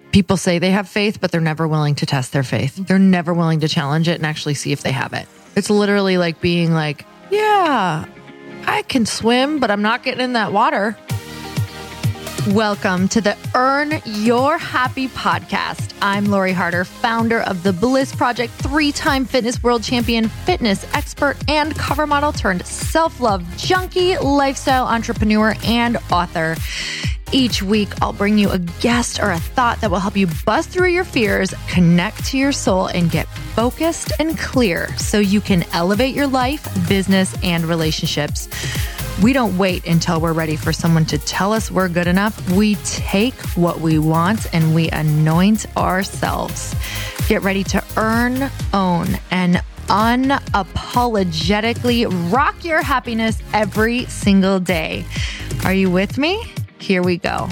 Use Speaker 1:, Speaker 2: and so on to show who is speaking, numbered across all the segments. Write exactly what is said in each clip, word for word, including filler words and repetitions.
Speaker 1: People say they have faith, but they're never willing to test their faith. They're never willing to challenge it and actually see if they have it. It's literally like being like, yeah, I can swim, but I'm not getting in that water. Welcome to the Earn Your Happy podcast. I'm Lori Harder, founder of The Bliss Project, three-time fitness world champion, fitness expert, and cover model turned self-love junkie, lifestyle entrepreneur, and author. Each week, I'll bring you a guest or a thought that will help you bust through your fears, connect to your soul, and get focused and clear so you can elevate your life, business, and relationships. We don't wait until we're ready for someone to tell us we're good enough. We take what we want and we anoint ourselves. Get ready to earn, own, and unapologetically rock your happiness every single day. Are you with me? Here we go.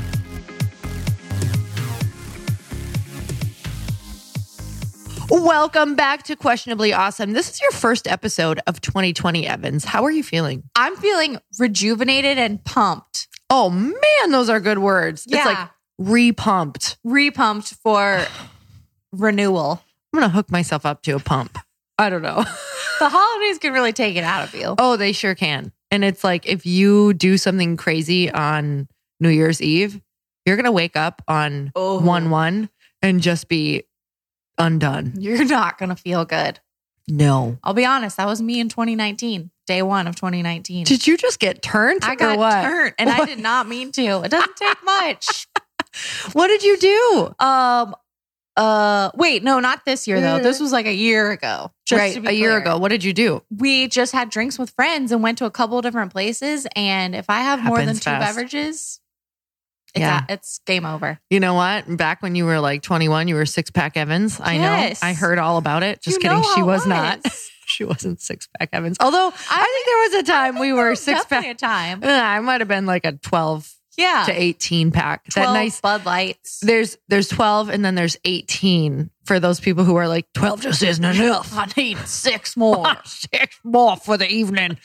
Speaker 1: Welcome back to Questionably Awesome. This is your first episode of twenty twenty, Evans. How are you feeling?
Speaker 2: I'm feeling rejuvenated and pumped.
Speaker 1: Oh man, those are good words.
Speaker 2: Yeah.
Speaker 1: It's like re-pumped.
Speaker 2: Re-pumped for renewal.
Speaker 1: I'm going to hook myself up to a pump. I don't know.
Speaker 2: The holidays can really take it out of you.
Speaker 1: Oh, they sure can. And it's like, if you do something crazy on New Year's Eve, you're going to wake up on
Speaker 2: Oh.
Speaker 1: one one and just be undone.
Speaker 2: You're not going to feel good.
Speaker 1: No.
Speaker 2: I'll be honest. That was me in twenty nineteen. Day one of twenty nineteen.
Speaker 1: Did you just get turned?
Speaker 2: I got
Speaker 1: or what?
Speaker 2: turned and
Speaker 1: What?
Speaker 2: I did not mean to. It doesn't take much.
Speaker 1: What did you do?
Speaker 2: Um, uh, wait, no, not this year though. This was like a year ago. Just
Speaker 1: right.
Speaker 2: to be
Speaker 1: A year
Speaker 2: clear.
Speaker 1: ago. What did you do?
Speaker 2: We just had drinks with friends and went to a couple of different places. And if I have more than
Speaker 1: Happens
Speaker 2: two
Speaker 1: fast.
Speaker 2: beverages, it's,
Speaker 1: Yeah.
Speaker 2: a- it's game over.
Speaker 1: You know what? Back when you were like twenty-one, you were six pack Evans. I
Speaker 2: Yes.
Speaker 1: know. I heard all about it. Just
Speaker 2: You
Speaker 1: kidding.
Speaker 2: know
Speaker 1: She
Speaker 2: how it
Speaker 1: was, not.
Speaker 2: was.
Speaker 1: She wasn't six pack Evans. Although I, think there was a time we were six
Speaker 2: Definitely
Speaker 1: pack.
Speaker 2: a time.
Speaker 1: Uh, I might have been like a twelve
Speaker 2: Yeah.
Speaker 1: to eighteen pack. That
Speaker 2: twelve
Speaker 1: nice.
Speaker 2: Bud Lights.
Speaker 1: There's there's twelve and then there's eighteen for those people who are like twelve just isn't enough.
Speaker 2: I need six more.
Speaker 1: Six more for the evening.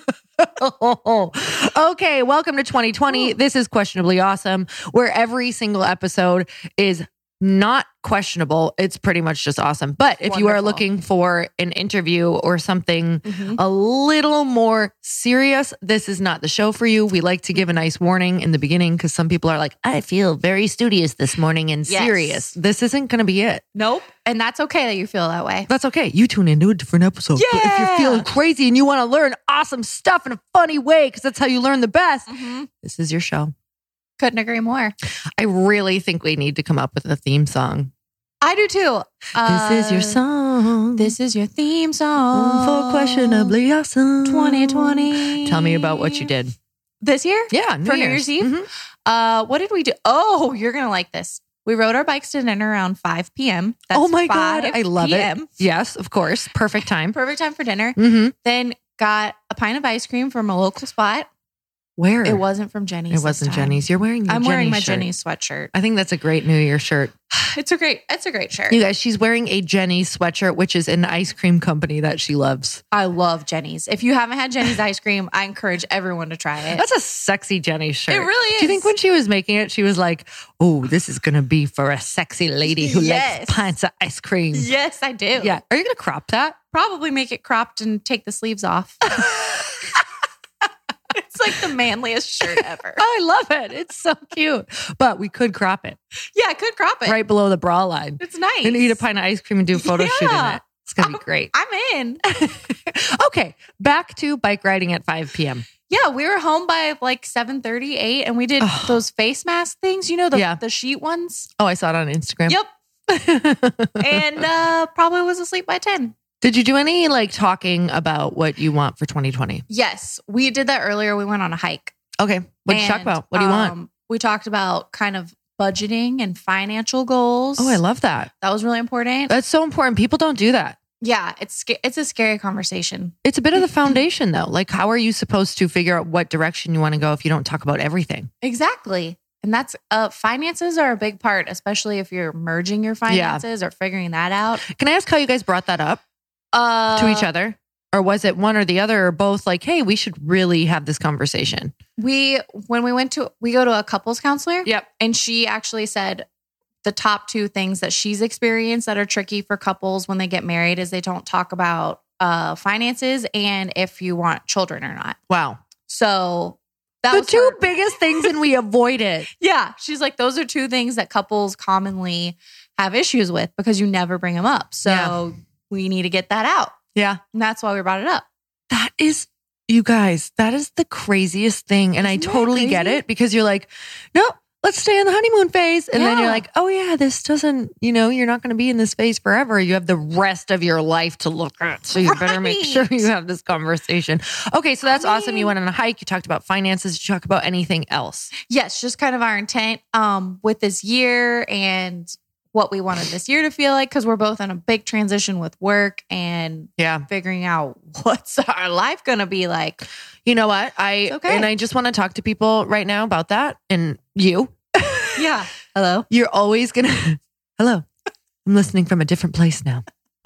Speaker 1: Okay, welcome to twenty twenty. This is Questionably Awesome, where every single episode is not questionable. It's pretty much just awesome. But if you are
Speaker 2: Wonderful.
Speaker 1: looking for an interview or something
Speaker 2: Mhm.
Speaker 1: a little more serious, this is not the show for you. We like to give a nice warning in the beginning because some people are like, I feel very studious this morning and
Speaker 2: Yes.
Speaker 1: serious. This isn't going to be it.
Speaker 2: Nope. And that's okay that you feel that way.
Speaker 1: That's okay. You tune into a different episode. But if you're
Speaker 2: Yeah.
Speaker 1: feeling crazy and you want to learn awesome stuff in a funny way, because that's how you learn the best,
Speaker 2: Mhm.
Speaker 1: this is your show.
Speaker 2: Couldn't agree more.
Speaker 1: I really think we need to come up with a theme song.
Speaker 2: I do too.
Speaker 1: this is your
Speaker 2: Uh,
Speaker 1: song.
Speaker 2: This is your theme song
Speaker 1: for Questionably Awesome.
Speaker 2: twenty twenty.
Speaker 1: Tell me about what you did.
Speaker 2: This year?
Speaker 1: Yeah, New
Speaker 2: For New
Speaker 1: Year's.
Speaker 2: Year's Eve?
Speaker 1: Mhm.
Speaker 2: Uh, what did we do? Oh, you're going to like this. We rode our bikes to dinner around five p.m. That's
Speaker 1: Oh my God.
Speaker 2: five
Speaker 1: I love
Speaker 2: p m.
Speaker 1: it. Yes, of course. Perfect time.
Speaker 2: Perfect time for dinner.
Speaker 1: Mm-hmm.
Speaker 2: Then got a pint of ice cream from a local spot.
Speaker 1: Where?
Speaker 2: It wasn't from Jenny's.
Speaker 1: It
Speaker 2: this
Speaker 1: wasn't
Speaker 2: time.
Speaker 1: Jenny's. You're wearing your
Speaker 2: I'm wearing my
Speaker 1: Jenny's shirt.
Speaker 2: Jenny's sweatshirt.
Speaker 1: I think that's a great New Year shirt.
Speaker 2: It's a great, it's a great shirt.
Speaker 1: You guys, she's wearing a Jenny's sweatshirt, which is an ice cream company that she loves.
Speaker 2: I love Jenny's. If you haven't had Jenny's ice cream, I encourage everyone to try it.
Speaker 1: That's a sexy Jenny's shirt.
Speaker 2: It really
Speaker 1: Do you think
Speaker 2: is.
Speaker 1: when she was making it, she was like, oh, this is going to be for a sexy lady who
Speaker 2: Yes.
Speaker 1: likes pints of ice cream?
Speaker 2: Yes, I do.
Speaker 1: Yeah. Are you going to crop that?
Speaker 2: Probably make it cropped and take the sleeves off. It's like the manliest shirt ever.
Speaker 1: I love it. It's so cute. But we could crop it
Speaker 2: Yeah, I could crop it.
Speaker 1: right below the bra line
Speaker 2: It's nice.
Speaker 1: and eat a pint of ice cream and do a photo shoot in
Speaker 2: Yeah.
Speaker 1: it. It's going to be great.
Speaker 2: I'm in.
Speaker 1: Okay. Back to bike riding at five p.m.
Speaker 2: Yeah, we were home by like seven thirty, eight, and we did
Speaker 1: Ugh.
Speaker 2: those face mask things, you know, the,
Speaker 1: Yeah.
Speaker 2: the sheet ones.
Speaker 1: Oh, I saw it on Instagram.
Speaker 2: Yep. And uh, probably was asleep by ten.
Speaker 1: Did you do any like talking about what you want for twenty twenty?
Speaker 2: Yes, we did that earlier. We went on a hike.
Speaker 1: Okay. What did you talk
Speaker 2: And,
Speaker 1: about? What do you want?
Speaker 2: um, We talked about kind of budgeting and financial goals.
Speaker 1: Oh, I love that.
Speaker 2: that was really important.
Speaker 1: That's so important. People don't do that.
Speaker 2: Yeah, it's sca- it's a scary conversation.
Speaker 1: It's a bit of the foundation though. Like, how are you supposed to figure out what direction you want to go if you don't talk about everything?
Speaker 2: Exactly. And that's uh finances are a big part, especially if you're merging your finances or figuring that out.
Speaker 1: Can I ask how you guys brought that up
Speaker 2: Uh
Speaker 1: to each other? Or was it one or the other or both like, hey, we should really have this conversation?
Speaker 2: We when we went to we go to a couples counselor.
Speaker 1: Yep.
Speaker 2: And she actually said the top two things that she's experienced that are tricky for couples when they get married is they don't talk about uh, finances and if you want children or not.
Speaker 1: Wow.
Speaker 2: So that
Speaker 1: the
Speaker 2: was
Speaker 1: two
Speaker 2: her-
Speaker 1: biggest things, and we avoid it.
Speaker 2: Yeah. She's like, those are two things that couples commonly have issues with because you never bring them up. So yeah. we need to get that out.
Speaker 1: Yeah.
Speaker 2: And that's why we brought it up.
Speaker 1: That is, you guys, that is the craziest thing. And Isn't I totally get it because you're like, no, let's stay in the honeymoon phase. And yeah. then you're like, oh yeah, this doesn't, you know, you're not going to be in this phase forever. You have the rest of your life to look at. So you right. better make sure you have this conversation. Okay. So that's I mean, awesome. You went on a hike. You talked about finances. Did you talk about anything else?
Speaker 2: Yes. Just kind of our intent um, with this year and what we wanted this year to feel like. Cause we're both in a big transition with work and
Speaker 1: yeah,
Speaker 2: figuring out what's our life going to be like.
Speaker 1: You know what? I, okay. and I just want to talk to people right now about that. And you,
Speaker 2: yeah. Hello.
Speaker 1: You're always going to, hello, I'm listening from a different place now.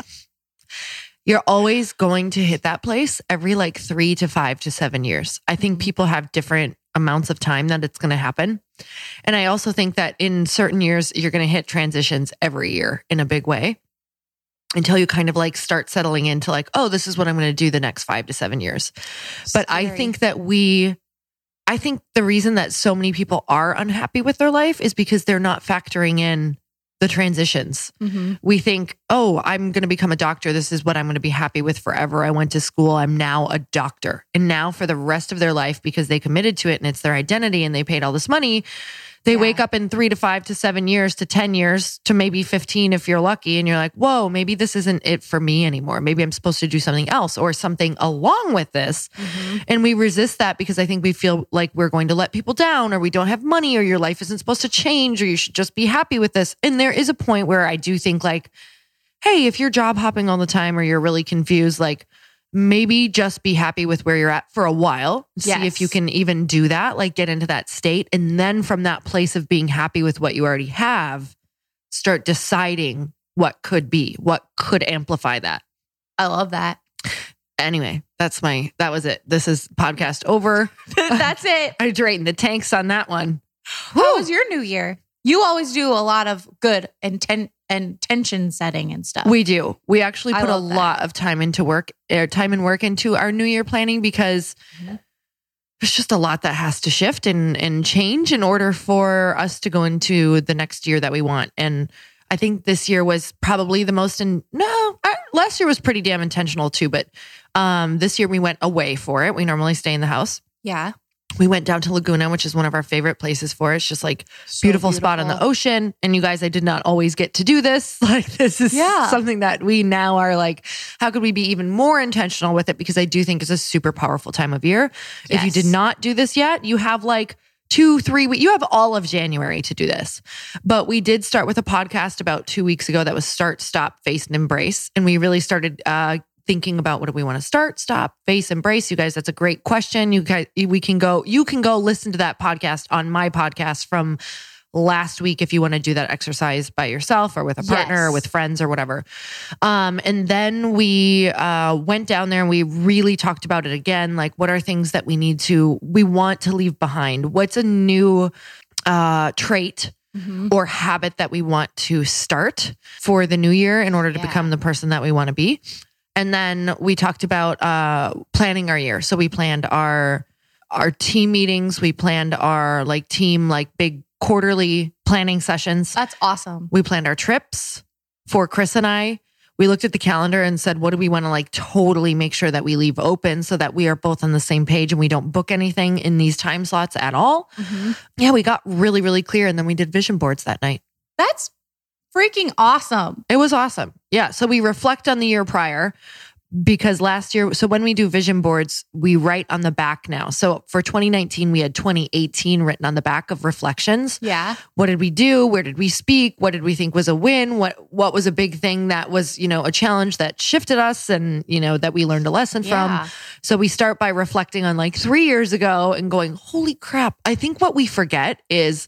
Speaker 1: You're always going to hit that place every like three to five to seven years. I think people have different amounts of time that it's going to happen. And I also think that in certain years, you're going to hit transitions every year in a big way until you kind of like start settling into like, oh, this is what I'm going to do the next five to seven years. Scary. But I think that we, I think the reason that so many people are unhappy with their life is because they're not factoring in the transitions. Mm-hmm. We think, oh, I'm going to become a doctor. This is what I'm going to be happy with forever. I went to school. I'm now a doctor. And now for the rest of their life, because they committed to it and it's their identity and they paid all this money, they yeah. wake up in three to five to seven years to ten years to maybe fifteen if you're lucky. And you're like, whoa, maybe this isn't it for me anymore. Maybe I'm supposed to do something else or something along with this. Mm-hmm. And we resist that because I think we feel like we're going to let people down or we don't have money or your life isn't supposed to change or you should just be happy with this. And there is a point where I do think like, hey, if you're job hopping all the time or you're really confused, like maybe just be happy with where you're at for a while.
Speaker 2: Yes.
Speaker 1: See if you can even do that, like get into that state. And then from that place of being happy with what you already have, start deciding what could be, what could amplify that.
Speaker 2: I love that.
Speaker 1: Anyway, that's my, that was it. This is podcast over.
Speaker 2: That's it.
Speaker 1: I drained the tanks on that one.
Speaker 2: How was your new year? You always do a lot of good intent and tension setting and stuff.
Speaker 1: We do. We actually put a
Speaker 2: that.
Speaker 1: lot of time into work, er, time and work into our New Year planning because mm-hmm. there's just a lot that has to shift and, and change in order for us to go into the next year that we want. And I think this year was probably the most, in, no, I, last year was pretty damn intentional too, but um, this year we went away for it. We normally stay in the house.
Speaker 2: Yeah.
Speaker 1: We went down to Laguna, which is one of our favorite places for it. It's just like so beautiful, beautiful spot on the ocean. And you guys, I did not always get to do this. Like this is yeah. something that we now are like, how could we be even more intentional with it? Because I do think it's a super powerful time of year. Yes. If you did not do this yet, you have like two, three weeks, you have all of January to do this. But we did start with a podcast about two weeks ago that was Start, Stop, Face, and Embrace. And we really started, uh, thinking about what do we want to start, stop, face, embrace. You guys, that's a great question. You guys, we can go, you can go listen to that podcast on my podcast from last week if you want to do that exercise by yourself or with a partner yes. or with friends or whatever. Um, and then we uh, went down there and we really talked about it again. Like, what are things that we need to, we want to leave behind? What's a new uh, trait mm-hmm. or habit that we want to start for the new year in order to yeah. become the person that we want to be? And then we talked about uh, planning our year. So we planned our our team meetings. We planned our like team like big quarterly planning sessions.
Speaker 2: That's awesome.
Speaker 1: We planned our trips for Chris and I. We looked at the calendar and said, what do we want to like totally make sure that we leave open so that we are both on the same page and we don't book anything in these time slots at all? Mm-hmm. Yeah, we got really, really clear. And then we did vision boards that night.
Speaker 2: That's freaking awesome.
Speaker 1: It was awesome. Yeah. So we reflect on the year prior because last year, so when we do vision boards, we write on the back now. So for twenty nineteen, we had twenty eighteen written on the back of reflections.
Speaker 2: Yeah.
Speaker 1: What did we do? Where did we speak? What did we think was a win? What, what was a big thing that was, you know, a challenge that shifted us and, you know, that we learned a lesson yeah. from. So we start by reflecting on like three years ago and going, holy crap. I think what we forget is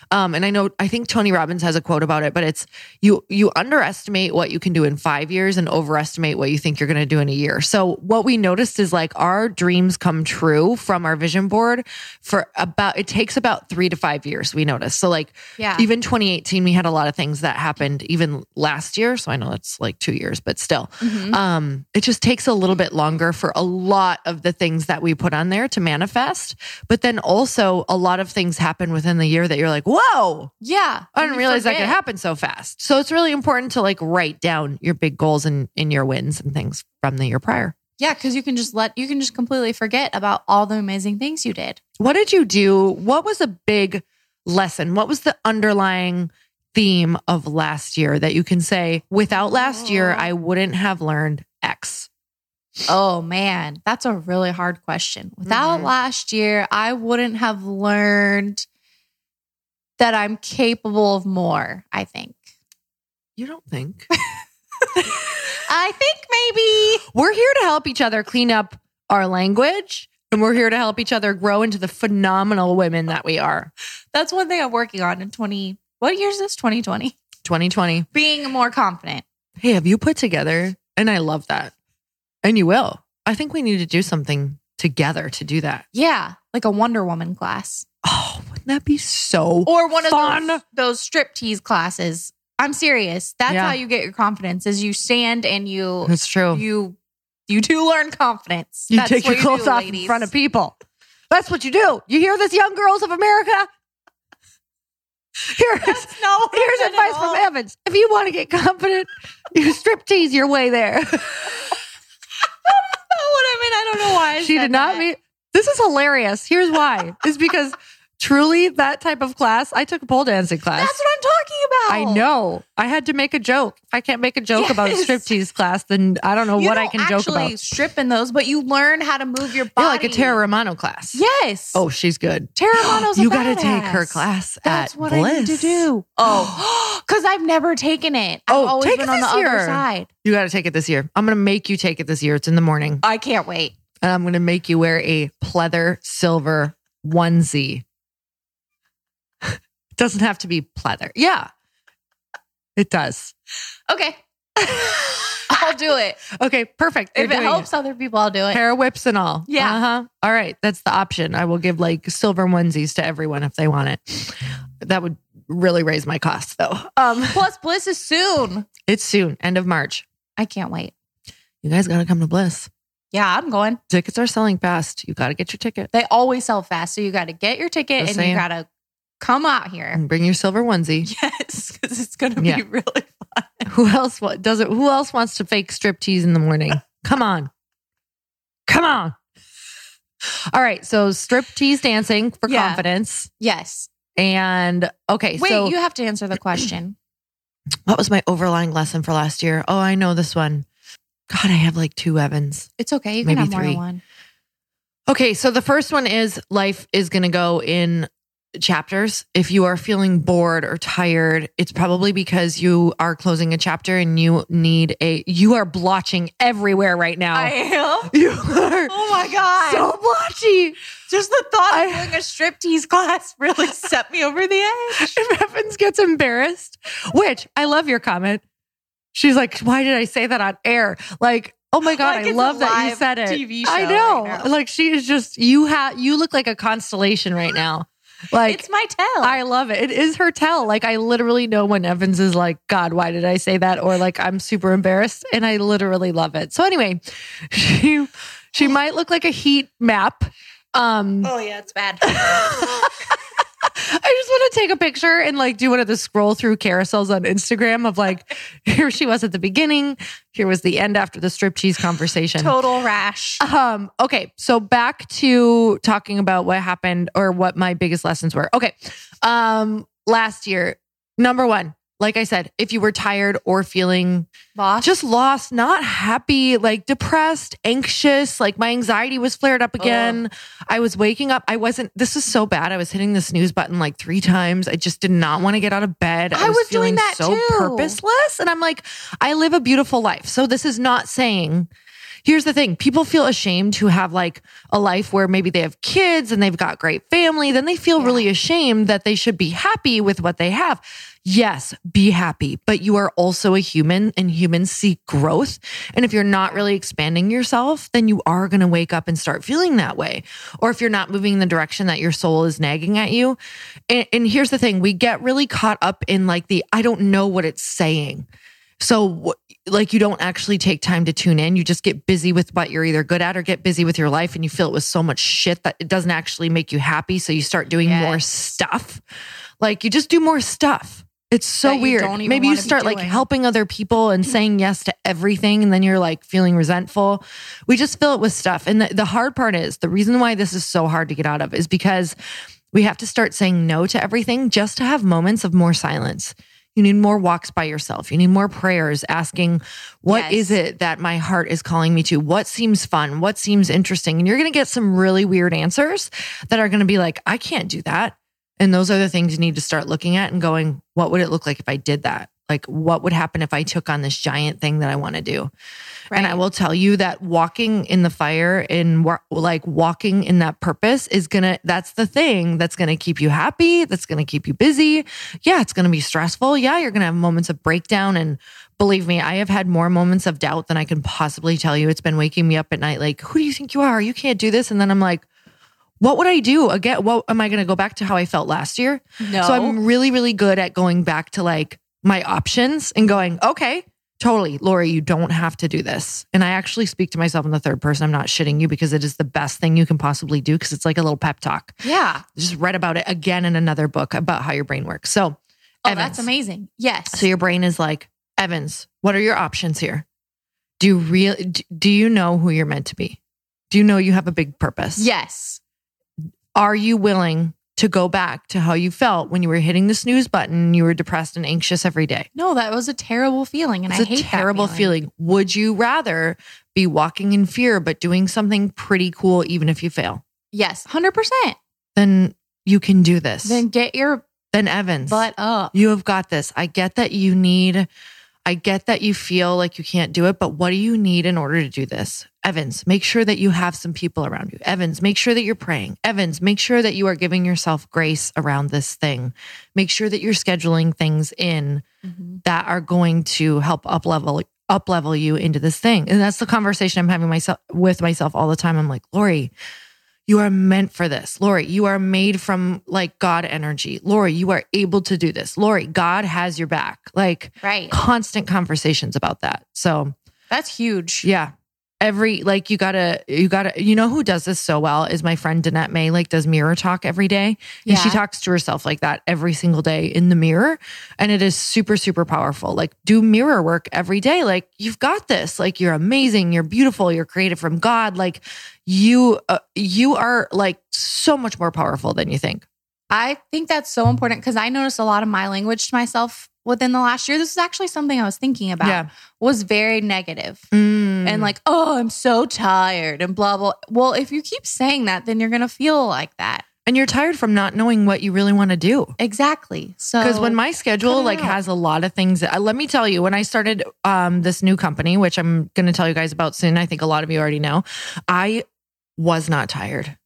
Speaker 3: Um, and I know, I think Tony Robbins has a quote about it, but it's you, you underestimate what you can do in five years and overestimate what you think you're going to do in a year. So what we noticed is like our dreams come true from our vision board for about, it takes about three to five years, we noticed. So like
Speaker 2: Yeah.
Speaker 3: even twenty eighteen, we had a lot of things that happened even last year. So I know it's like two years, but still,
Speaker 2: Mhm.
Speaker 3: um, it just takes a little bit longer for a lot of the things that we put on there to manifest. But then also a lot of things happen within the year that you're like, whoa,
Speaker 2: Yeah.
Speaker 3: I
Speaker 2: and
Speaker 3: didn't
Speaker 2: you
Speaker 3: realize that could
Speaker 2: forget.
Speaker 3: happen so fast. So it's really important to like write down your big goals and, and your wins and things from the year prior.
Speaker 2: Yeah, because you can just let you can just completely forget about all the amazing things you did.
Speaker 3: What did you do? What was a big lesson? What was the underlying theme of last year that you can say, without last year, I wouldn't have learned X?
Speaker 2: Oh man, that's a really hard question. Without
Speaker 3: Mhm.
Speaker 2: last year, I wouldn't have learned that I'm capable of more, I think.
Speaker 3: You don't think?
Speaker 2: I think maybe
Speaker 3: We're here to help each other clean up our language, and we're here to help each other grow into the phenomenal women that we are.
Speaker 2: that's one thing I'm working on in twenty. What year is this? twenty twenty.
Speaker 3: twenty twenty.
Speaker 2: Being more confident.
Speaker 3: Hey, have you put together? And I love that. And you will. I think we need to do something together to do that.
Speaker 2: Yeah, like a Wonder Woman class.
Speaker 3: Oh, wouldn't that be so
Speaker 2: Or one of
Speaker 3: fun?
Speaker 2: those, those striptease classes. I'm serious. That's
Speaker 3: Yeah.
Speaker 2: how you get your confidence is you stand and you
Speaker 3: That's true.
Speaker 2: you you do learn confidence.
Speaker 3: You
Speaker 2: That's
Speaker 3: take your
Speaker 2: what
Speaker 3: clothes
Speaker 2: do,
Speaker 3: off
Speaker 2: ladies.
Speaker 3: in front of people. That's what you do. You hear this, young girls of America? Here,
Speaker 2: That's not what
Speaker 3: here's
Speaker 2: I meant
Speaker 3: advice
Speaker 2: at
Speaker 3: from
Speaker 2: all.
Speaker 3: Evans. If you want to get confident, you strip tease your way there.
Speaker 2: That's not what I mean. I don't know why. I
Speaker 3: She
Speaker 2: said
Speaker 3: did not
Speaker 2: that.
Speaker 3: mean. This is hilarious. Here's why. It's because truly that type of class, I took a pole dancing class.
Speaker 2: That's what I'm talking about.
Speaker 3: I know. I had to make a joke. If I can't make a joke about a
Speaker 2: Yes.
Speaker 3: striptease class, then I don't know
Speaker 2: You
Speaker 3: what I
Speaker 2: don't
Speaker 3: can joke
Speaker 2: actually
Speaker 3: about.
Speaker 2: strip in those, but you learn how to move your body.
Speaker 3: Yeah, like a Tara Romano class.
Speaker 2: Yes.
Speaker 3: Oh, she's good.
Speaker 2: Tara Romano's a
Speaker 3: You got to take
Speaker 2: badass.
Speaker 3: her class
Speaker 2: That's
Speaker 3: at
Speaker 2: what
Speaker 3: Bliss.
Speaker 2: I need to do. Oh, because I've never taken it. I've
Speaker 3: Oh,
Speaker 2: always
Speaker 3: take
Speaker 2: been
Speaker 3: it
Speaker 2: on the
Speaker 3: this
Speaker 2: other
Speaker 3: year.
Speaker 2: side.
Speaker 3: You got to take it this year. I'm going to make you take it this year. It's in the morning.
Speaker 2: I can't wait.
Speaker 3: And I'm going to make you wear a pleather silver onesie. It doesn't have to be pleather. Yeah, it does.
Speaker 2: Okay. I'll do it.
Speaker 3: Okay, perfect.
Speaker 2: If
Speaker 3: You're
Speaker 2: it
Speaker 3: doing
Speaker 2: helps other people, I'll do it.
Speaker 3: Hair whips and all.
Speaker 2: Yeah.
Speaker 3: Uh-huh. All right. That's the option. I will give like silver onesies to everyone if they want it. That would really raise my costs though. Um,
Speaker 2: Plus, Bliss is soon.
Speaker 3: it's soon, end of March.
Speaker 2: I can't wait.
Speaker 3: You guys got to come to Bliss.
Speaker 2: Yeah, I'm going.
Speaker 3: Tickets are selling fast. You got to get your ticket
Speaker 2: They always sell fast. So you got to get your ticket
Speaker 3: Just
Speaker 2: and
Speaker 3: saying.
Speaker 2: you got to come out here.
Speaker 3: and bring your silver onesie.
Speaker 2: Yes, because it's going to
Speaker 3: Yeah.
Speaker 2: be really fun.
Speaker 3: Who else wa- does it? Who else wants to fake strip tease in the morning? Come on. Come on. All right. So strip tease dancing for
Speaker 2: Yeah.
Speaker 3: confidence.
Speaker 2: Yes.
Speaker 3: And okay.
Speaker 2: Wait,
Speaker 3: so
Speaker 2: you have to answer the question.
Speaker 3: what was my overlying lesson for last year? Oh, I know this one. God, I have like two Evans.
Speaker 2: It's okay. You
Speaker 3: Maybe
Speaker 2: can have more
Speaker 3: three.
Speaker 2: than one.
Speaker 3: Okay. So the first one is life is going to go in chapters. If you are feeling bored or tired, it's probably because you are closing a chapter and you need a, you are blotching everywhere right now.
Speaker 2: am?
Speaker 3: you are
Speaker 2: Oh my God.
Speaker 3: so blotchy.
Speaker 2: Just the thought
Speaker 3: I-
Speaker 2: of doing a striptease class really set me over the edge.
Speaker 3: If Evans gets embarrassed, which I love your comment. She's like, why did I say that on air? Like, oh my God,
Speaker 2: Like
Speaker 3: I
Speaker 2: it's
Speaker 3: love
Speaker 2: a
Speaker 3: that you
Speaker 2: live
Speaker 3: said it.
Speaker 2: T V
Speaker 3: I
Speaker 2: show
Speaker 3: know.
Speaker 2: right now.
Speaker 3: Like she is just, you have, you look like a constellation right now. Like,
Speaker 2: It's my tell.
Speaker 3: I love it. It is her tell. Like, I literally know when Evans is like, God, why did I say that? Or like, I'm super embarrassed. And I literally love it. So anyway, she, she might look like a heat map. Um,
Speaker 2: oh yeah, it's bad.
Speaker 3: I just want to take a picture and like do one of the scroll through carousels on Instagram of like, here she was at the beginning. Here was the end after the striptease conversation.
Speaker 2: Total rash.
Speaker 3: Um, okay. So back to talking about what happened or what my biggest lessons were. Okay. Um, last year, number one, like I said, if you were tired or feeling
Speaker 2: Boss.
Speaker 3: just lost, not happy, like depressed, anxious, like my anxiety was flared up again. I was waking up. I wasn't, this is so bad. I was hitting the snooze button like three times. I just did not want to get out of bed.
Speaker 2: I was doing
Speaker 3: feeling
Speaker 2: that
Speaker 3: so
Speaker 2: too.
Speaker 3: purposeless. And I'm like, I live a beautiful life. So this is not saying here's the thing. People feel ashamed to have like a life where maybe they have kids and they've got great family. Then they feel
Speaker 2: Yeah.
Speaker 3: really ashamed that they should be happy with what they have. Yes, be happy, but you are also a human and humans seek growth. And if you're not really expanding yourself, then you are going to wake up and start feeling that way. Or if you're not moving in the direction that your soul is nagging at you. And, and here's the thing, we get really caught up in like the, I don't know what it's saying. So like you don't actually take time to tune in. You just get busy with what you're either good at or get busy with your life and you fill it with so much shit that it doesn't actually make you happy. So you start doing
Speaker 2: Yes.
Speaker 3: more stuff. Like you just do more stuff. It's so
Speaker 2: That you
Speaker 3: weird.
Speaker 2: don't even
Speaker 3: Maybe you
Speaker 2: wanna be
Speaker 3: start like
Speaker 2: doing.
Speaker 3: helping other people and saying yes to everything. And then you're like feeling resentful. We just fill it with stuff. And the, the hard part is the reason why this is so hard to get out of is because we have to start saying no to everything just to have moments of more silence. You need more walks by yourself. You need more prayers asking, what
Speaker 2: Yes.
Speaker 3: is it that my heart is calling me to? What seems fun? What seems interesting? And you're going to get some really weird answers that are going to be like, I can't do that. And those are the things you need to start looking at and going, what would it look like if I did that? Like, what would happen if I took on this giant thing that I want to do?
Speaker 2: Right.
Speaker 3: And I will tell you that walking in the fire and wa- like walking in that purpose is going to, that's the thing that's going to keep you happy. That's going to keep you busy. Yeah, it's going to be stressful. Yeah, you're going to have moments of breakdown. And believe me, I have had more moments of doubt than I can possibly tell you. It's been waking me up at night like, who do you think you are? You can't do this. And then I'm like, what would I do again? What am I going to go back to how I felt last year?
Speaker 2: No.
Speaker 3: So I'm really, really good at going back to like my options and going, okay, totally, Lori, you don't have to do this. And I actually speak to myself in the third person. I'm not shitting you because it is the best thing you can possibly do because it's like a little pep talk.
Speaker 2: Yeah.
Speaker 3: I just read about it again in another book about how your brain works. So,
Speaker 2: Oh,
Speaker 3: Evans.
Speaker 2: that's amazing. Yes.
Speaker 3: So your brain is like, Evans, what are your options here? Do you really, do you know who you're meant to be? Do you know you have a big purpose?
Speaker 2: yes.
Speaker 3: Are you willing to go back to how you felt when you were hitting the snooze button and you were depressed and anxious every day?
Speaker 2: No, that was a terrible feeling. And
Speaker 3: It's
Speaker 2: I
Speaker 3: a
Speaker 2: hate
Speaker 3: terrible
Speaker 2: that feeling.
Speaker 3: feeling. Would you rather be walking in fear but doing something pretty cool even if you fail?
Speaker 2: Yes. one hundred percent.
Speaker 3: Then you can do this.
Speaker 2: Then get your
Speaker 3: Then Evans,
Speaker 2: butt up.
Speaker 3: you have got this. I get that you need, I get that you feel like you can't do it, but what do you need in order to do this? Evans, make sure that you have some people around you. Evans, make sure that you're praying. Evans, make sure that you are giving yourself grace around this thing. Make sure that you're scheduling things in
Speaker 2: Mhm.
Speaker 3: that are going to help up level up level you into this thing. And that's the conversation I'm having myself with myself all the time. I'm like, Lori, you are meant for this. Lori, you are made from like God energy. Lori, you are able to do this. Lori, God has your back. Like
Speaker 2: Right.
Speaker 3: constant conversations about that. So
Speaker 2: That's huge.
Speaker 3: yeah. Every, like you gotta, you gotta, you know who does this so well is my friend Danette May, like does mirror talk every day. And she
Speaker 2: Yeah.
Speaker 3: talks to herself like that every single day in the mirror. And it is super, super powerful. Like do mirror work every day. Like you've got this, like you're amazing. You're beautiful. You're created from God. Like you, uh, you are like so much more powerful than you think.
Speaker 2: I think that's so important because I noticed a lot of my language to myself within the last year. This is actually something I was thinking about.
Speaker 3: Yeah.
Speaker 2: Was very negative.
Speaker 3: Mm.
Speaker 2: And like, oh, I'm so tired and blah, blah. Well, if you keep saying that, then you're going to feel like that.
Speaker 3: And you're tired from not knowing what you really want to do.
Speaker 2: Exactly. So,
Speaker 3: Because when my schedule
Speaker 2: cut it
Speaker 3: like
Speaker 2: out.
Speaker 3: has a lot of things, uh, let me tell you, when I started um, this new company, which I'm going to tell you guys about soon, I think a lot of you already know, I was not tired.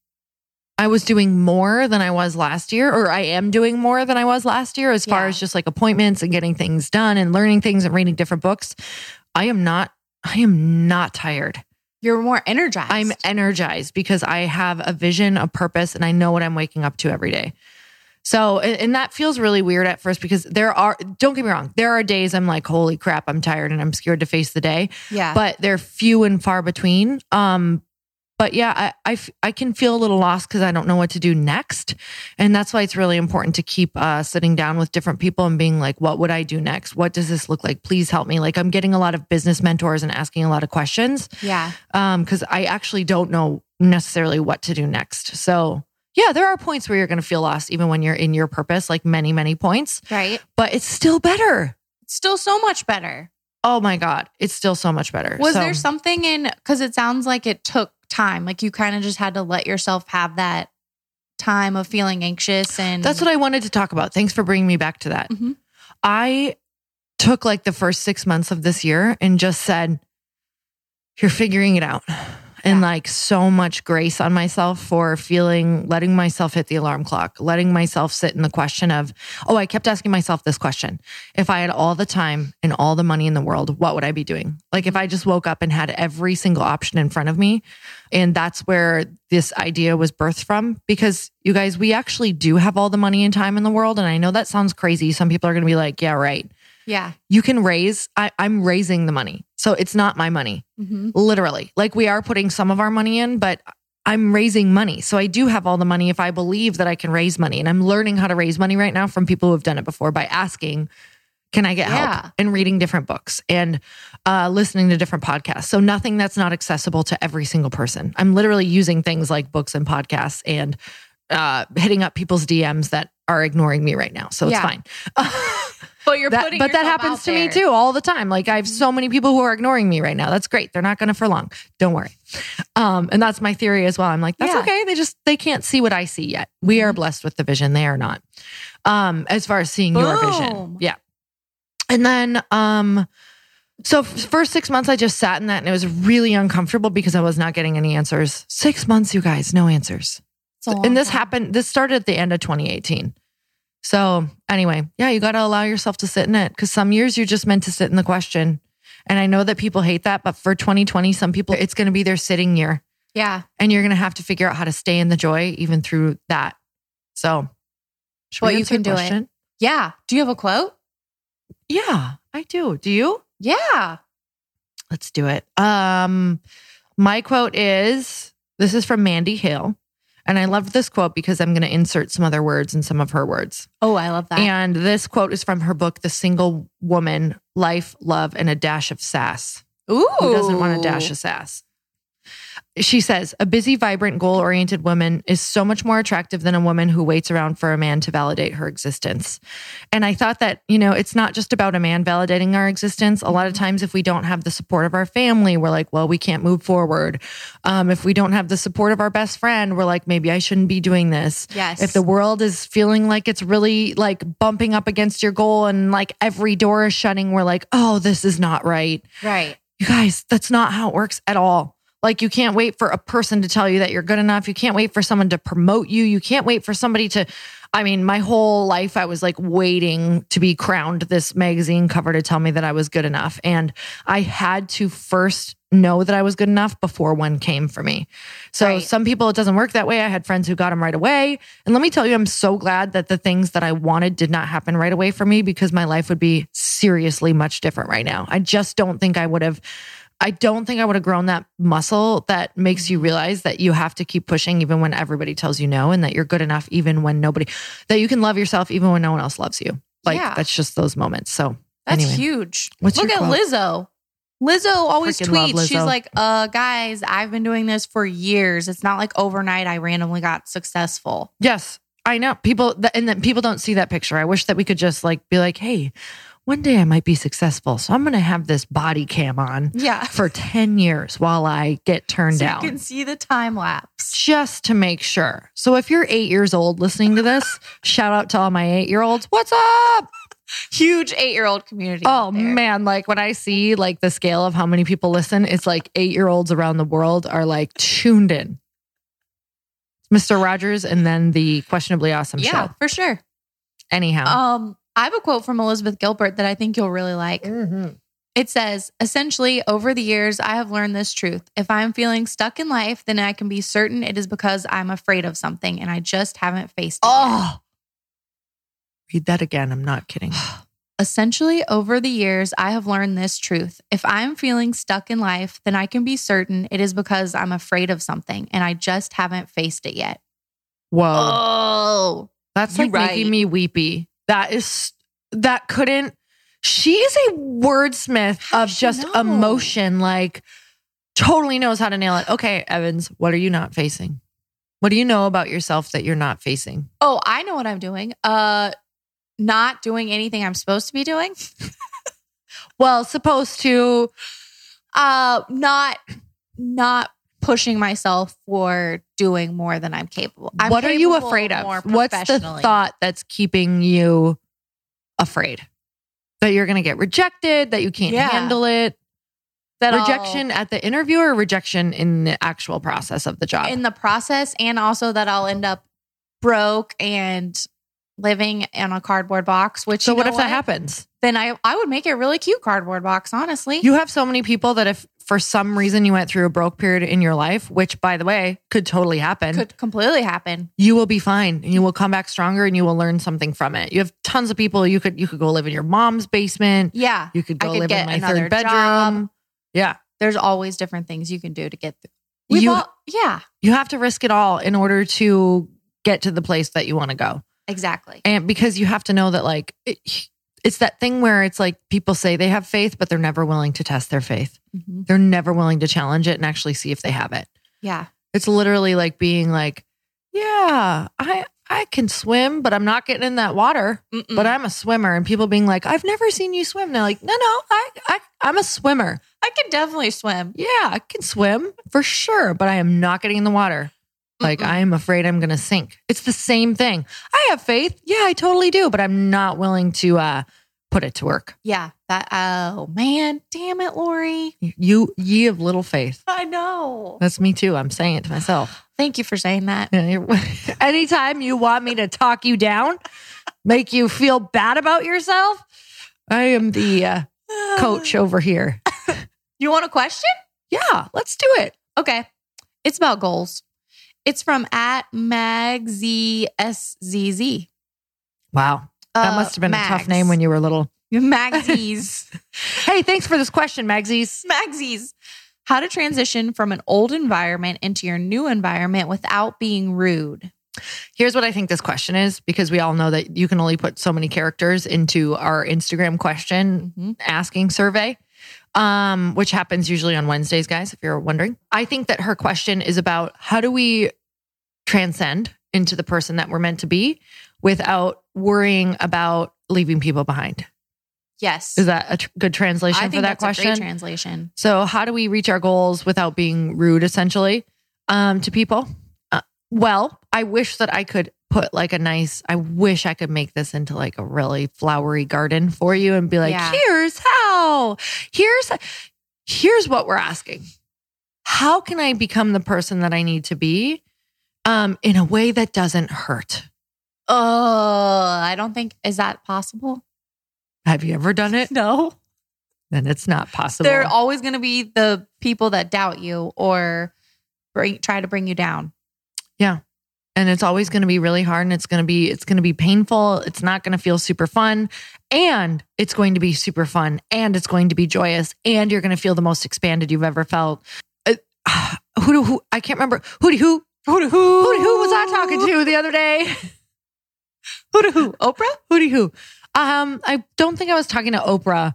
Speaker 3: I was doing more than I was last year, or I am doing more than I was last year as far
Speaker 2: Yeah.
Speaker 3: as just like appointments and getting things done and learning things and reading different books. I am not, I am not tired.
Speaker 2: you're more energized.
Speaker 3: I'm energized because I have a vision, a purpose, and I know what I'm waking up to every day. So, and, and that feels really weird at first because there are, don't get me wrong, there are days I'm like, holy crap, I'm tired and I'm scared to face the day,
Speaker 2: yeah.
Speaker 3: but they're few and far between. Um, but yeah, I, I, f- I can feel a little lost because I don't know what to do next. And that's why it's really important to keep uh, sitting down with different people and being like, what would I do next? What does this look like? Please help me. Like I'm getting a lot of business mentors and asking a lot of questions.
Speaker 2: yeah.
Speaker 3: Um, because I actually don't know necessarily what to do next. So yeah, there are points where you're going to feel lost, even when you're in your purpose, like many, many points,
Speaker 2: Right.
Speaker 3: but it's still better.
Speaker 2: It's still so much better.
Speaker 3: Oh my God. It's still so much better.
Speaker 2: Was
Speaker 3: So-
Speaker 2: there something in, because it sounds like it took time, like you kind of just had to let yourself have that time of feeling anxious and
Speaker 3: That's what I wanted to talk about. Thanks for bringing me back to that.
Speaker 2: Mhm.
Speaker 3: I took like the first six months of this year and just said, you're figuring it out. And like so much grace on myself for feeling, letting myself hit the alarm clock, letting myself sit in the question of, oh, I kept asking myself this question. If I had all the time and all the money in the world, what would I be doing? Like if I just woke up and had every single option in front of me. And that's where this idea was birthed from. Because you guys, we actually do have all the money and time in the world. And I know that sounds crazy. Some people are going to be like, yeah, right.
Speaker 2: Yeah.
Speaker 3: You can raise, I, I'm raising the money. So it's not my money, mm-hmm. literally. Like we are putting some of our money in, but I'm raising money. So I do have all the money if I believe that I can raise money. And I'm learning how to raise money right now from people who have done it before by asking, can I get
Speaker 2: Yeah.
Speaker 3: help? And reading different books and uh, listening to different podcasts. So nothing that's not accessible to every single person. I'm literally using things like books and podcasts and uh, hitting up people's D Ms that are ignoring me right now. So it's
Speaker 2: Yeah.
Speaker 3: fine.
Speaker 2: But you're
Speaker 3: That,
Speaker 2: putting
Speaker 3: but that
Speaker 2: yourself
Speaker 3: happens
Speaker 2: out
Speaker 3: to me
Speaker 2: there.
Speaker 3: too all the time. Like I have so many people who are ignoring me right now. That's great. They're not going to for long. Don't worry. Um, and that's my theory as well. I'm like, that's
Speaker 2: Yeah.
Speaker 3: okay. They just, they can't see what I see yet. We are blessed with the vision. They are not. Um, as far as seeing your vision.
Speaker 2: Boom.
Speaker 3: Yeah. And then, um, so f- first six months I just sat in that and it was really uncomfortable because I was not getting any answers. Six months, you guys, no answers.
Speaker 2: It's a long
Speaker 3: And this
Speaker 2: time.
Speaker 3: happened, this started at the end of twenty eighteen. So anyway, yeah, you got to allow yourself to sit in it because some years you're just meant to sit in the question. And I know that people hate that, but for twenty twenty, some people, it's going to be their sitting year
Speaker 2: Yeah.
Speaker 3: and you're going to have to figure out how to stay in the joy even through that. So should
Speaker 2: Well,
Speaker 3: we
Speaker 2: you
Speaker 3: answer
Speaker 2: can
Speaker 3: a
Speaker 2: do it.
Speaker 3: question?
Speaker 2: Yeah. Do you have a quote?
Speaker 3: Yeah, I do. Do you?
Speaker 2: Yeah.
Speaker 3: Let's do it. Um, my quote is, this is from Mandy Hale. And I love this quote because I'm going to insert some other words in some of her words.
Speaker 2: Oh, I love that.
Speaker 3: And this quote is from her book, The Single Woman, Life, Love, and a Dash of Sass.
Speaker 2: Ooh.
Speaker 3: Who doesn't want a dash of sass? She says, a busy, vibrant, goal-oriented woman is so much more attractive than a woman who waits around for a man to validate her existence. And I thought that, you know, it's not just about a man validating our existence. A lot of times if we don't have the support of our family, we're like, well, we can't move forward. Um, if we don't have the support of our best friend, we're like, maybe I shouldn't be doing this.
Speaker 2: Yes.
Speaker 3: If the world is feeling like it's really like bumping up against your goal and like every door is shutting, we're like, oh, this is not right.
Speaker 2: Right.
Speaker 3: You guys, that's not how it works at all. Like you can't wait for a person to tell you that you're good enough. You can't wait for someone to promote you. You can't wait for somebody to, I mean, my whole life I was like waiting to be crowned this magazine cover to tell me that I was good enough. And I had to first know that I was good enough before one came for me. So
Speaker 2: Right.
Speaker 3: some people, it doesn't work that way. I had friends who got them right away. And let me tell you, I'm so glad that the things that I wanted did not happen right away for me because my life would be seriously much different right now. I just don't think I would have I don't think I would have grown that muscle that makes you realize that you have to keep pushing even when everybody tells you no, and that you're good enough even when nobody, that you can love yourself even when no one else loves you. Like
Speaker 2: Yeah.
Speaker 3: that's just those moments. So
Speaker 2: That's
Speaker 3: anyway.
Speaker 2: huge.
Speaker 3: What's
Speaker 2: Look
Speaker 3: your
Speaker 2: at
Speaker 3: quote?
Speaker 2: Lizzo. Lizzo always
Speaker 3: Freaking love
Speaker 2: tweets. She's
Speaker 3: Lizzo.
Speaker 2: like, uh, guys, I've been doing this for years. It's not like overnight I randomly got successful.
Speaker 3: Yes, I know people, th- and then people don't see that picture. I wish that we could just like be like, hey, one day I might be successful. So I'm going to have this body cam on
Speaker 2: Yeah.
Speaker 3: for ten years while I get turned
Speaker 2: So
Speaker 3: down.
Speaker 2: you can see the time lapse.
Speaker 3: Just to make sure. So if you're eight years old listening to this, shout out to all my eight year olds. What's up?
Speaker 2: Huge eight-year-old community.
Speaker 3: Oh
Speaker 2: out there.
Speaker 3: man, like when I see like the scale of how many people listen, it's like eight year olds around the world are like tuned in. Mister Rogers and then the Questionably Awesome
Speaker 2: Yeah,
Speaker 3: show.
Speaker 2: for sure.
Speaker 3: Anyhow.
Speaker 2: Um, I have a quote from Elizabeth Gilbert that I think you'll really like.
Speaker 3: Mhm.
Speaker 2: It says, essentially, over the years, I have learned this truth. If I'm feeling stuck in life, then I can be certain it is because I'm afraid of something and I just haven't faced it yet.
Speaker 3: Oh, read that again. I'm not kidding.
Speaker 2: Essentially, over the years, I have learned this truth. If I'm feeling stuck in life, then I can be certain it is because I'm afraid of something and I just haven't faced it yet.
Speaker 3: Whoa.
Speaker 2: Oh,
Speaker 3: That's
Speaker 2: you're
Speaker 3: like making
Speaker 2: right.
Speaker 3: me weepy. That is, that couldn't, she is a wordsmith
Speaker 2: How
Speaker 3: of
Speaker 2: does she
Speaker 3: just
Speaker 2: know?
Speaker 3: emotion, like totally knows how to nail it. Okay, Evans, what are you not facing? What do you know about yourself that you're not facing?
Speaker 2: Oh, I know what I'm doing. Uh, not doing anything I'm supposed to be doing.
Speaker 3: Well, supposed to,
Speaker 2: Uh, not, not pushing myself for doing more than I'm capable. I'm
Speaker 3: what are you
Speaker 2: capable
Speaker 3: afraid
Speaker 2: more
Speaker 3: of? What's the
Speaker 2: professionally.
Speaker 3: thought that's keeping you afraid? That you're going to get rejected, that you can't
Speaker 2: Yeah.
Speaker 3: handle it?
Speaker 2: that
Speaker 3: rejection
Speaker 2: I'll,
Speaker 3: at the interview or rejection in the actual process of the job?
Speaker 2: in the process, and also that I'll end up broke and living in a cardboard box. Which
Speaker 3: so
Speaker 2: you
Speaker 3: what
Speaker 2: know
Speaker 3: if that happens?
Speaker 2: Then I I would make it a really cute cardboard box. Honestly,
Speaker 3: You have so many people that if for some reason you went through a broke period in your life, which by the way could totally happen,
Speaker 2: could completely happen.
Speaker 3: you will be fine and you will come back stronger and you will learn something from it. You have tons of people. You could you could go live in your mom's basement.
Speaker 2: Yeah,
Speaker 3: You could
Speaker 2: I
Speaker 3: go
Speaker 2: could
Speaker 3: live
Speaker 2: get
Speaker 3: in my
Speaker 2: another
Speaker 3: third bedroom.
Speaker 2: job.
Speaker 3: Yeah.
Speaker 2: There's always different things you can do to get through. We've
Speaker 3: You-
Speaker 2: all, yeah,
Speaker 3: You have to risk it all in order to get to the place that you want to go.
Speaker 2: exactly.
Speaker 3: And because you have to know that like it, it's that thing where it's like people say they have faith, but they're never willing to test their faith.
Speaker 2: Mhm.
Speaker 3: They're never willing to challenge it and actually see if they have it.
Speaker 2: Yeah,
Speaker 3: It's literally like being like, yeah, I I can swim, but I'm not getting in that water.
Speaker 2: Mm-mm.
Speaker 3: But I'm a swimmer. And people being like, I've never seen you swim. And they're like, no, no, I, I I'm a swimmer.
Speaker 2: I can definitely swim.
Speaker 3: Yeah, I can swim for sure, but I am not getting in the water. Like,
Speaker 2: Mm-mm.
Speaker 3: I am afraid I'm going to sink. It's the same thing. I have faith. Yeah, I totally do, but I'm not willing to uh, put it to work.
Speaker 2: Yeah, that. Oh man, damn it, Lori.
Speaker 3: You, ye of little faith.
Speaker 2: I know.
Speaker 3: That's me too. I'm saying it to myself.
Speaker 2: Thank you for saying that.
Speaker 3: Yeah, you're- Anytime you want me to talk you down, make you feel bad about yourself, I am the uh, coach over here.
Speaker 2: You want a question?
Speaker 3: Yeah, let's do it.
Speaker 2: Okay, it's about goals. It's from at MagZSZZ.
Speaker 3: Wow. That
Speaker 2: Uh,
Speaker 3: must have been a tough
Speaker 2: Mags.
Speaker 3: name when you were little.
Speaker 2: Magzies.
Speaker 3: Hey, thanks for this question, Magzies.
Speaker 2: Magzies. How to transition from an old environment into your new environment without being rude.
Speaker 3: Here's what I think this question is, because we all know that you can only put so many characters into our Instagram question
Speaker 2: Mhm.
Speaker 3: asking survey, um, which happens usually on Wednesdays, guys, if you're wondering. I think that her question is about how do we transcend into the person that we're meant to be without worrying about leaving people behind.
Speaker 2: Yes.
Speaker 3: Is that a tr- good translation
Speaker 2: I
Speaker 3: for
Speaker 2: think
Speaker 3: that
Speaker 2: that's a
Speaker 3: question?
Speaker 2: great translation.
Speaker 3: So how do we reach our goals without being rude, essentially, um, to people? Uh, well, I wish that I could put like a nice, I wish I could make this into like a really flowery garden for you and be like,
Speaker 2: Yeah.
Speaker 3: here's how, here's, here's what we're asking. How can I become the person that I need to be um, in a way that doesn't hurt?
Speaker 2: Oh, I don't think, is that possible?
Speaker 3: Have you ever done it?
Speaker 2: No.
Speaker 3: Then it's not possible.
Speaker 2: There are always going to be the people that doubt you or bring, try to bring you down.
Speaker 3: Yeah. And it's always going to be really hard and it's going to be, it's going to be painful. It's not going to feel super fun and it's going to be super fun and it's going to be joyous and you're going to feel the most expanded you've ever felt. Uh, who do, who, I can't remember. Who do, who, who do, who, who, do, who was I talking to the other day?
Speaker 2: Who to who? Oprah?
Speaker 3: Who do, who? Um, I don't think I was talking to Oprah.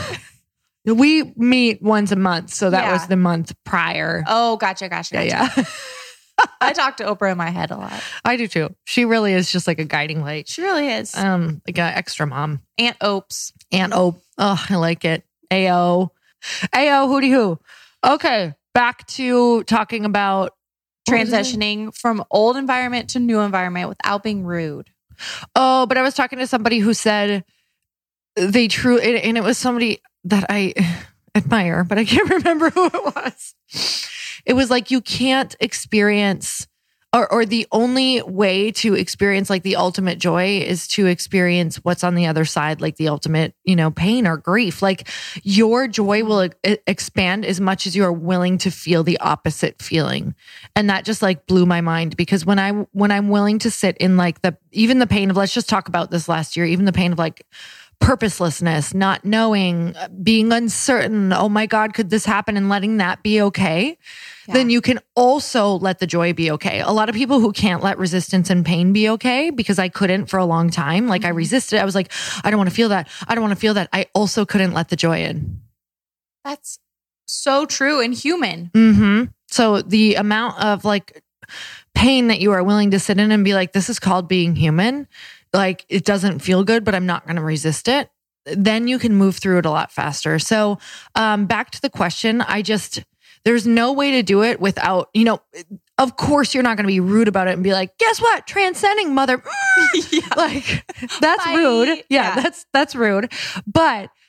Speaker 3: We meet once a month. So that
Speaker 2: Yeah.
Speaker 3: was the month prior.
Speaker 2: Oh, gotcha, gotcha.
Speaker 3: Yeah.
Speaker 2: gotcha.
Speaker 3: Yeah.
Speaker 2: I talk to Oprah in my head a lot.
Speaker 3: I do too. She really is just like a guiding light.
Speaker 2: She really is.
Speaker 3: Um, like an extra mom.
Speaker 2: Aunt Opes.
Speaker 3: And oh, oh, I like it. Ayo. Ayo, hooty hoo. Okay, back to talking about
Speaker 2: Transitioning from old environment to new environment without being rude.
Speaker 3: Oh, but I was talking to somebody who said they true, and and it was somebody that I admire, but I can't remember who it was. It was like you can't experience, or or the only way to experience like the ultimate joy is to experience what's on the other side, like the ultimate, you know, pain or grief. Like your joy will e- expand as much as you are willing to feel the opposite feeling. And that just like blew my mind because when I when I'm willing to sit in like the even the pain of, let's just talk about this last year, even the pain of like purposelessness, not knowing, being uncertain, oh my God, could this happen, and letting that be okay,
Speaker 2: Yeah.
Speaker 3: then you can also let the joy be okay. A lot of people who can't let resistance and pain be okay, because I couldn't for a long time. Like I resisted. I was like, I don't want to feel that. I don't want to feel that. I also couldn't let the joy in.
Speaker 2: That's so true and human.
Speaker 3: Mm-hmm. So the amount of like pain that you are willing to sit in and be like, this is called being human. Like it doesn't feel good, but I'm not going to resist it. Then you can move through it a lot faster. So um, back to the question, I just, there's no way to do it without, you know, of course you're not going to be rude about it and be like, guess what? Transcending mother.
Speaker 2: Yeah.
Speaker 3: Like that's
Speaker 2: Bye.
Speaker 3: rude. Yeah,
Speaker 2: Yeah.
Speaker 3: that's, that's rude. But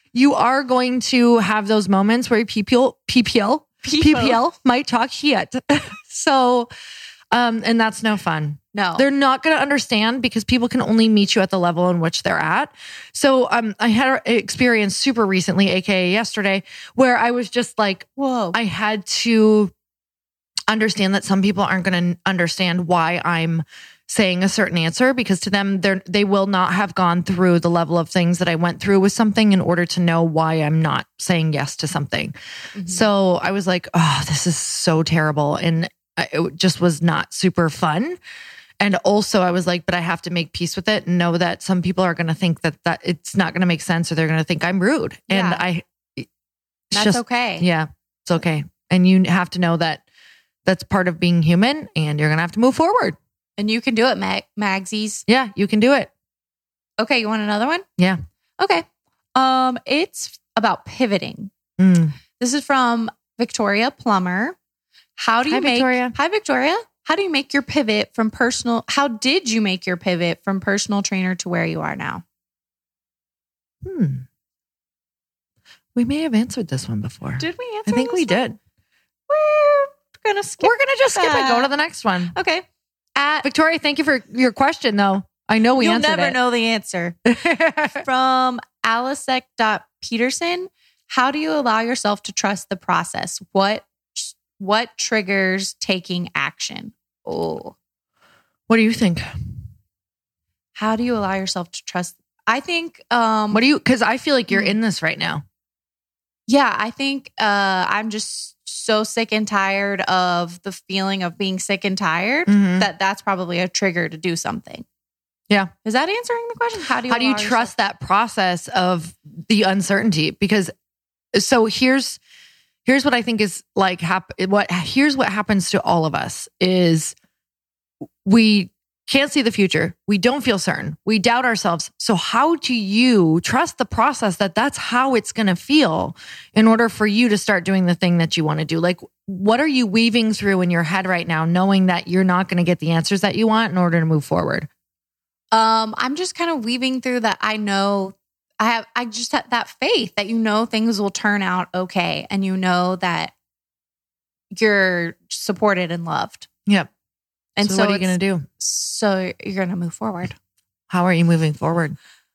Speaker 3: you are going to have those moments where people, P P L, P P L might talk shit. So, um, and that's no fun.
Speaker 2: No,
Speaker 3: they're not going to understand because people can only meet you at the level in which they're at. So, um, I had an experience super recently, A K A yesterday, where I was just like,
Speaker 2: whoa,
Speaker 3: I had to understand that some people aren't going to understand why I'm saying a certain answer, because to them, they're, they will not have gone through the level of things that I went through with something in order to know why I'm not saying yes to something. Mm-hmm. So I was like, oh, this is so terrible. And it just was not super fun. And also I was like, but I have to make peace with it and know that some people are going to think that, that it's not going to make sense, or they're going to think I'm rude.
Speaker 2: Yeah.
Speaker 3: And I,
Speaker 2: that's
Speaker 3: just,
Speaker 2: okay.
Speaker 3: Yeah, it's okay. And you have to know that that's part of being human, and you're going to have to move forward.
Speaker 2: And you can do it, Mag- Magsies.
Speaker 3: Yeah, you can do it.
Speaker 2: Okay, you want another one?
Speaker 3: Yeah.
Speaker 2: Okay. Um, it's about pivoting.
Speaker 3: Mm.
Speaker 2: This is from Victoria Plummer. How do you
Speaker 3: Hi,
Speaker 2: make
Speaker 3: Victoria.
Speaker 2: Hi Victoria? How do you make your pivot from personal How did you make your pivot from personal trainer to where you are now?
Speaker 3: Hmm. We may have answered this one before.
Speaker 2: Did we answer
Speaker 3: I think
Speaker 2: this
Speaker 3: we
Speaker 2: one?
Speaker 3: did.
Speaker 2: We're gonna skip.
Speaker 3: We're going to just skip
Speaker 2: that.
Speaker 3: it. Go to the next one.
Speaker 2: Okay. At
Speaker 3: Victoria, thank you for your question, though. I know we
Speaker 2: You'll
Speaker 3: answered
Speaker 2: never
Speaker 3: it.
Speaker 2: know the answer. From Alisek.Peterson, how do you allow yourself to trust the process? What what triggers taking action? Oh.
Speaker 3: What do you think?
Speaker 2: How do you allow yourself to trust? I think um
Speaker 3: What do you, because I feel like you're
Speaker 2: Hmm.
Speaker 3: in this right now.
Speaker 2: yeah, I think uh I'm just so sick and tired of the feeling of being sick and tired
Speaker 3: Mhm.
Speaker 2: that that's probably a trigger to do something.
Speaker 3: Yeah.
Speaker 2: Is that answering the question? How do you
Speaker 3: How do you
Speaker 2: allow yourself-
Speaker 3: trust that process of the uncertainty? Because so here's here's what I think is like hap- what here's what happens to all of us is we can't see the future. We don't feel certain. We doubt ourselves. So how do you trust the process that that's how it's going to feel in order for you to start doing the thing that you want to do? Like, what are you weaving through in your head right now, knowing that you're not going to get the answers that you want in order to move forward?
Speaker 2: Um, I'm just kind of weaving through that. I know I have, I just have that faith that, you know, things will turn out okay. And you know that you're supported and loved.
Speaker 3: Yep.
Speaker 2: And
Speaker 3: so,
Speaker 2: so,
Speaker 3: what are you
Speaker 2: it's-
Speaker 3: going to do?
Speaker 2: So you're going to move forward.
Speaker 3: How are you moving forward?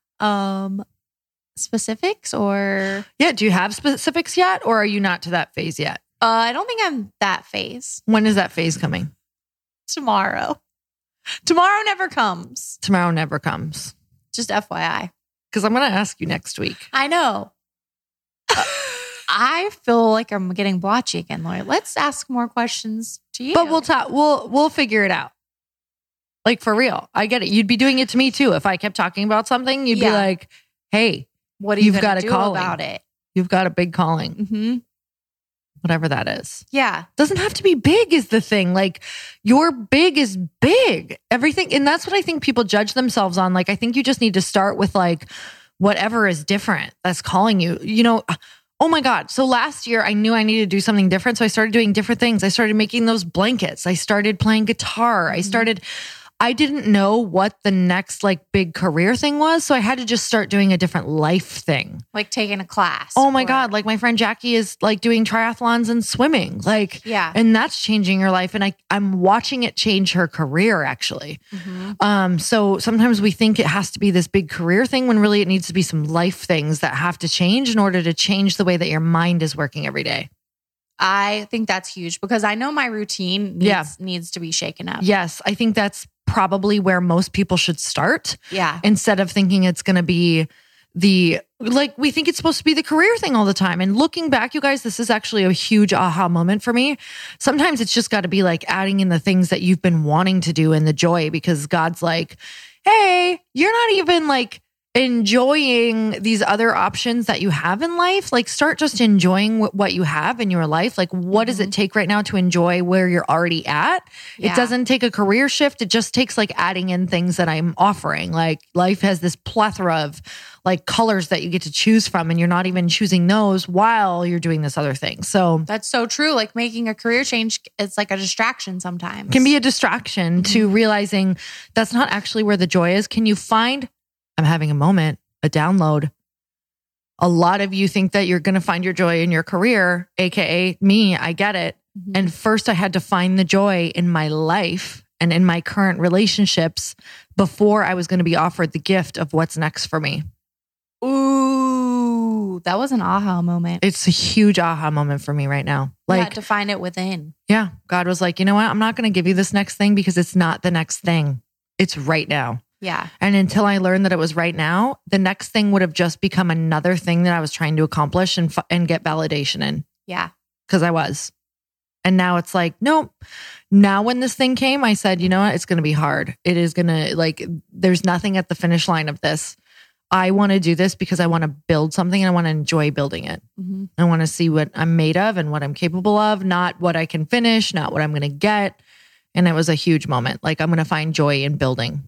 Speaker 2: Um, specifics or,
Speaker 3: Yeah. Do you have specifics yet, or are you not to that phase yet?
Speaker 2: uh, I don't think I'm that phase.
Speaker 3: When is that phase coming?
Speaker 2: Tomorrow. Tomorrow never comes.
Speaker 3: Tomorrow never comes.
Speaker 2: Just F Y I.
Speaker 3: Because I'm going to ask you next week.
Speaker 2: I know. Uh, I feel like I'm getting blotchy again, Lori. Let's ask more questions to you.
Speaker 3: But we'll talk. We'll we'll figure it out. Like, for real. I get it. You'd be doing it to me too. If I kept talking about something, you'd
Speaker 2: Yeah.
Speaker 3: be like, "Hey,
Speaker 2: what are you
Speaker 3: you've
Speaker 2: going
Speaker 3: got
Speaker 2: to
Speaker 3: a
Speaker 2: do
Speaker 3: calling.
Speaker 2: about it?"
Speaker 3: You've got a big calling,
Speaker 2: Mm-hmm.
Speaker 3: whatever that is.
Speaker 2: Yeah.
Speaker 3: Doesn't have to be big is the thing. Like, your big is big. Everything. And that's what I think people judge themselves on. Like, I think you just need to start with like whatever is different that's calling you. You know, oh my God. So last year I knew I needed to do something different. So I started doing different things. I started making those blankets. I started playing guitar. I started, I didn't know what the next like big career thing was. So I had to just start doing a different life thing.
Speaker 2: Like taking a class.
Speaker 3: Oh my
Speaker 2: or-
Speaker 3: God. Like, my friend Jackie is like doing triathlons and swimming. Like,
Speaker 2: Yeah.
Speaker 3: and that's changing her life. And I, I'm watching it change her career actually.
Speaker 2: Mhm.
Speaker 3: Um, so sometimes we think it has to be this big career thing when really it needs to be some life things that have to change in order to change the way that your mind is working every day.
Speaker 2: I think that's huge because I know my routine needs,
Speaker 3: Yeah.
Speaker 2: needs to be shaken up.
Speaker 3: Yes. I think that's probably where most people should start
Speaker 2: Yeah.
Speaker 3: instead of thinking it's going to be the, like, we think it's supposed to be the career thing all the time. And looking back, you guys, this is actually a huge aha moment for me. Sometimes it's just got to be like adding in the things that you've been wanting to do and the joy, because God's like, hey, you're not even like enjoying these other options that you have in life. Like, start just enjoying w- what you have in your life. Like, what does it take right now to enjoy where you're already at?
Speaker 2: Yeah.
Speaker 3: It doesn't take a career shift. It just takes like adding in things that I'm offering. Like, life has this plethora of like colors that you get to choose from, and you're not even choosing those while you're doing this other thing. So
Speaker 2: That's so true. Like making a career change, it's like a distraction sometimes.
Speaker 3: can be a distraction to realizing that's not actually where the joy is. Can you find, I'm having a moment, a download. A lot of you think that you're going to find your joy in your career, A K A me. I get it. Mm-hmm. And first I had to find the joy in my life and in my current relationships before I was going to be offered the gift of what's next for me.
Speaker 2: Ooh, that was an aha moment.
Speaker 3: It's a huge aha moment for me right now. Like,
Speaker 2: yeah, to find it within.
Speaker 3: Yeah. God was like, you know what? I'm not going to give you this next thing because it's not the next thing. It's right now.
Speaker 2: Yeah.
Speaker 3: And until I learned that it was right now, the next thing would have just become another thing that I was trying to accomplish and and get validation in.
Speaker 2: Yeah.
Speaker 3: Because I was. And now it's like, nope. Now when this thing came, I said, you know what? It's going to be hard. It is going to, like, there's nothing at the finish line of this. I want to do this because I want to build something and I want to enjoy building it. Mm-hmm. I want to see what I'm made of and what I'm capable of, not what I can finish, not what I'm going to get. And it was a huge moment. Like, I'm going to find joy in building.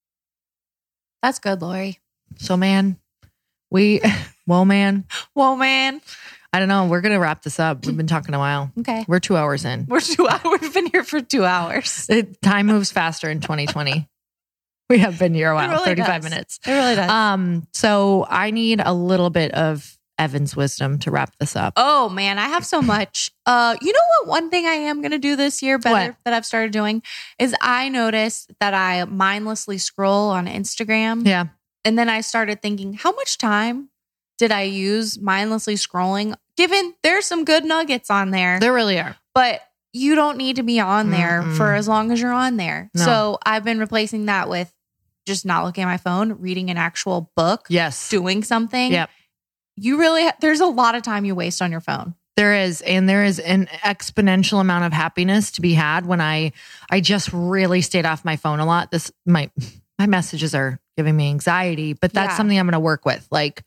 Speaker 2: That's good, Lori.
Speaker 3: So, man, we, well, man,
Speaker 2: well, man,
Speaker 3: I don't know. We're going to wrap this up. We've been talking a while.
Speaker 2: Okay.
Speaker 3: We're two hours in.
Speaker 2: We're two hours. We've been here for two hours.
Speaker 3: It, time moves faster in twenty twenty. We have been here a while,
Speaker 2: really
Speaker 3: thirty-five
Speaker 2: does.
Speaker 3: minutes.
Speaker 2: It really does.
Speaker 3: Um, so I need a little bit of Evan's wisdom to wrap this up.
Speaker 2: Oh man, I have so much. Uh, you know what? One thing I am going to do this year better
Speaker 3: What?
Speaker 2: that I've started doing is I noticed that I mindlessly scroll on Instagram.
Speaker 3: Yeah.
Speaker 2: And then I started thinking, how much time did I use mindlessly scrolling? Given there's some good nuggets on there,
Speaker 3: There really are.
Speaker 2: but you don't need to be on there
Speaker 3: Mm-mm.
Speaker 2: for as long as you're on there.
Speaker 3: No.
Speaker 2: So I've been replacing that with just not looking at my phone, reading an actual book,
Speaker 3: Yes.
Speaker 2: doing something.
Speaker 3: Yep.
Speaker 2: You really, ha- there's a lot of time you waste on your phone.
Speaker 3: There is, and there is an exponential amount of happiness to be had when I I just really stayed off my phone a lot. This my my messages are giving me anxiety, but that's
Speaker 2: Yeah.
Speaker 3: something I'm going to work with. Like,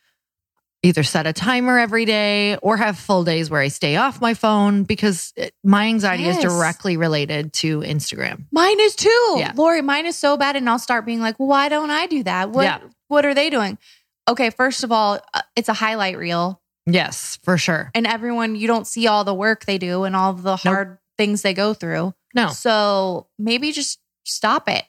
Speaker 3: either set a timer every day or have full days where I stay off my phone, because it, my anxiety
Speaker 2: Yes.
Speaker 3: is directly related to Instagram.
Speaker 2: Mine is too.
Speaker 3: Yeah.
Speaker 2: Lori, mine is so bad. And I'll start being like, well, why don't I do that? What,
Speaker 3: Yeah.
Speaker 2: what are they doing? Okay, first of all, uh, it's a highlight reel.
Speaker 3: Yes, for sure.
Speaker 2: And everyone, you don't see all the work they do and all the hard things they go through.
Speaker 3: No.
Speaker 2: So maybe just stop it.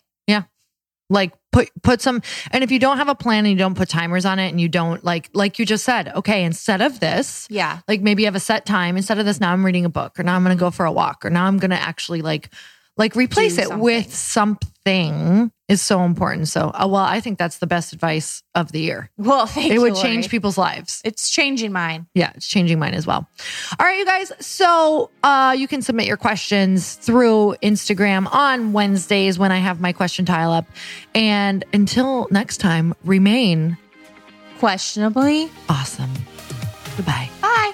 Speaker 3: Like put put some, and if you don't have a plan and you don't put timers on it and you don't like like you just said, okay, instead of this,
Speaker 2: Yeah.
Speaker 3: like maybe you have a set time. Instead of this, now I'm reading a book, or now I'm going to go for a walk, or now I'm going to actually like like replace
Speaker 2: Do
Speaker 3: it
Speaker 2: something.
Speaker 3: with something is so important. So, uh, well, I think that's the best advice of the year.
Speaker 2: Well, thank
Speaker 3: It
Speaker 2: you,
Speaker 3: would
Speaker 2: Lori.
Speaker 3: change people's lives.
Speaker 2: It's changing mine.
Speaker 3: Yeah, it's changing mine as well. All right, you guys. So uh, you can submit your questions through Instagram on Wednesdays when I have my question tile up. And until next time, remain
Speaker 2: Questionably.
Speaker 3: awesome. Goodbye.
Speaker 2: Bye.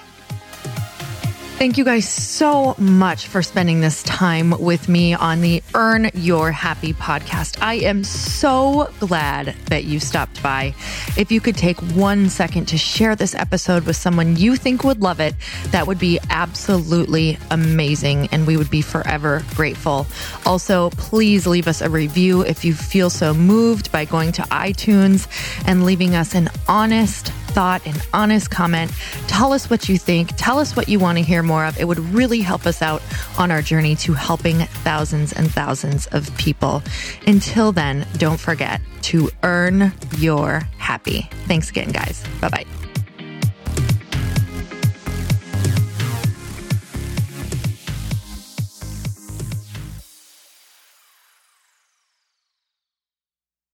Speaker 3: Thank you guys so much for spending this time with me on the Earn Your Happy podcast. I am so glad that you stopped by. If you could take one second to share this episode with someone you think would love it, that would be absolutely amazing, and we would be forever grateful. Also, please leave us a review if you feel so moved by going to iTunes and leaving us an honest thought, an honest comment. Tell us what you think. Tell us what you want to hear more of. It would really help us out on our journey to helping thousands and thousands of people. Until then, don't forget to earn your happy. Thanks again, guys. Bye-bye.